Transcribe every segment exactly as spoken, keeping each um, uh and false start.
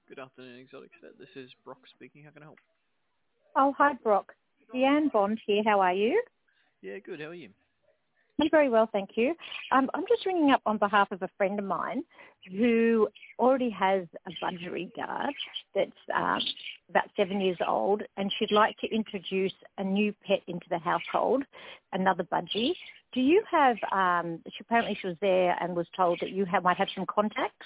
Good afternoon, Exotic Vet. This is Brock speaking. How can I help? Oh, hi, Brock. Deanne Bond here. How are you? Yeah, good. How are you? I'm very well, thank you. Um, I'm just ringing up on behalf of a friend of mine who already has a budgerigard that's um, about seven years old, and she'd like to introduce a new pet into the household, another budgie. Do you have, um, she, apparently she was there and was told that you have, might have some contacts?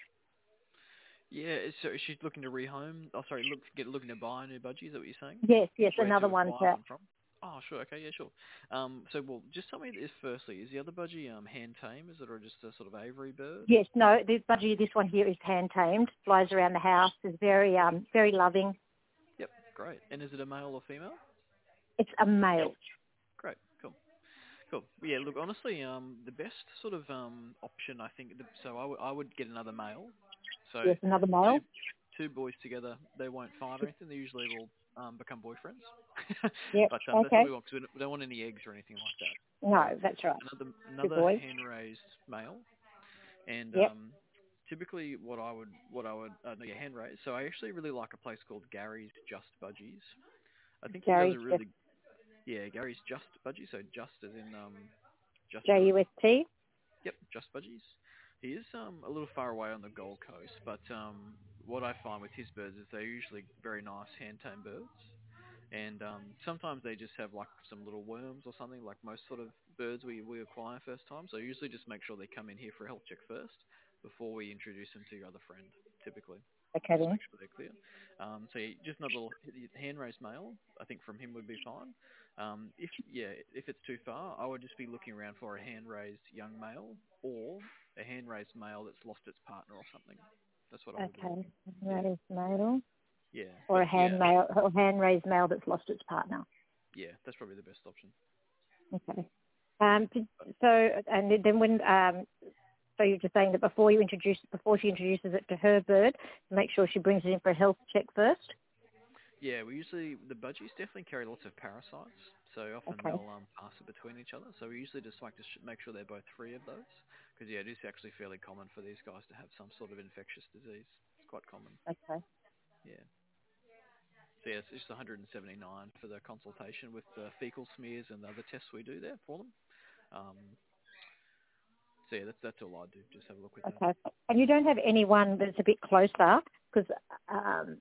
Yeah, so is she looking to rehome? Oh, sorry, look, get looking to buy a new budgie. Is that what you're saying? Yes, yes, Where another to one acquire to, one from? Oh, sure. Okay, yeah, sure. Um, so, well, just tell me this firstly. Is the other budgie um hand tame? Is it or just a sort of aviary bird? yes, no, the budgie, this one here is hand-tamed, flies around the house, is very, um, very loving. Yep, great. And is it a male or female? It's a male. Great, cool. Cool. Yeah, look, honestly, um, the best sort of um option, I think, the, so I, w- I would get another male. So Yes, another male. two two boys together, they won't fight or anything. They usually will um, become boyfriends. Yep. but um, that's what Okay. we want because we don't want any eggs or anything like that. So No, that's right. another Good another boy. hand-raised male, and Yep. um, typically what I would what I would uh, no, yeah, hand-raised. So I actually really like a place called Gary's Just Budgies. I think he does Gary, a really yeah Gary's Just Budgies. So just as in um, just J good. U S T. Yep, Just Budgies. He is um, a little far away on the Gold Coast, but um, what I find with his birds is they're usually very nice hand-tamed birds. And um, sometimes they just have like some little worms or something, like most sort of birds we, we acquire first time. So usually just make sure they come in here for a health check first before we introduce them to your other friend, typically. Okay Just then. make sure they're clear. Um, so yeah, just another little hand-raised male, I think from him would be fine. Um, if yeah, if it's too far, I would just be looking around for a hand-raised young male or a hand-raised male that's lost its partner or something. That's what I would be Okay. looking. Yeah, Raised male yeah, or but a hand yeah, male, or hand raised male that's lost its partner. yeah, that's probably the best option. Okay. Um. did- So and then when um. So you're just saying that before you introduce, before she introduces it to her bird, make sure she brings it in for a health check first. Yeah, we usually, the budgies definitely carry lots of parasites, so often Okay. they'll um, pass it between each other. So we usually just like to sh- make sure they're both free of those, because yeah, it is actually fairly common for these guys to have some sort of infectious disease. It's quite common. Okay. Yeah. So yeah, it's just one hundred seventy-nine for the consultation with the fecal smears and the other tests we do there for them. Um, so yeah, that's that's all I do. Just have a look with that. Okay. And you don't have anyone that's a bit closer, because um,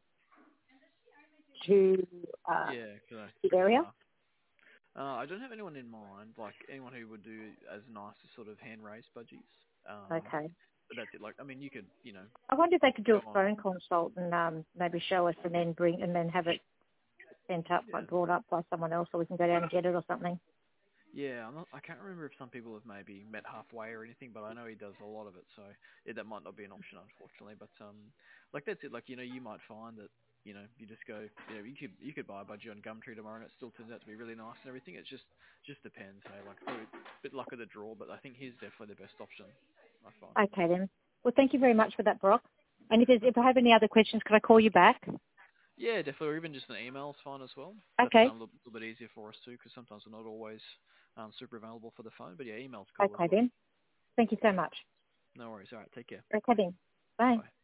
to uh, Yeah, 'cause that's the pretty area. far. Uh, I don't have anyone in mind, like anyone who would do as nice as sort of hand-raised budgies. Um, Okay. but that's it. Like, I mean, you could, you know, I wonder if they could do go a on. phone consult and um, maybe show us and then bring and then have it sent up, Yeah, like brought up by someone else, or we can go down and get it or something. yeah. I'm not. I can't remember if some people have maybe met halfway or anything, but I know he does a lot of it. So yeah, that might not be an option, unfortunately. But um, like that's it. Like you know, you might find that you know you just go. You know, you could you could buy a budgie on Gumtree tomorrow, and it still turns out to be really nice and everything. It just just depends. Hey, like a bit luck of the draw, but I think he's definitely the best option. I find. Okay then. Well, thank you very much for that, Brock. And if, there's, No if I problem. have any other questions, could I call you back? Yeah, definitely. Or even just an email is fine as well. That's um, Okay. a little, little bit easier for us too, because sometimes we're not always um, super available for the phone. But yeah, email's cool as Okay well. then. Thank you so much. No worries. All right, take care. Okay then. Bye. Bye.